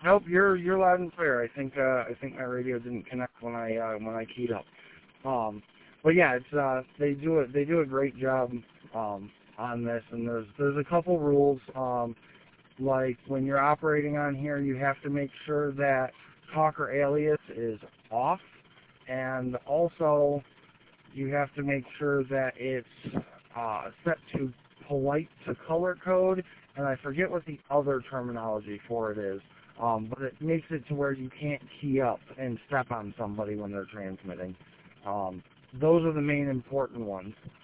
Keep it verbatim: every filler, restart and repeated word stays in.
Nope, you're you're loud and clear. I think uh, I think my radio didn't connect when I uh, when I keyed up. Um, but yeah, it's uh, they do it they do a great job um, on this, and there's there's a couple rules. Um, like when you're operating on here, you have to make sure that talker alias is off, and also you have to make sure that it's uh, set to polite to color code, and I forget what the other terminology for it is, um, but it makes it to where you can't key up and step on somebody when they're transmitting. Um, those are the main important ones.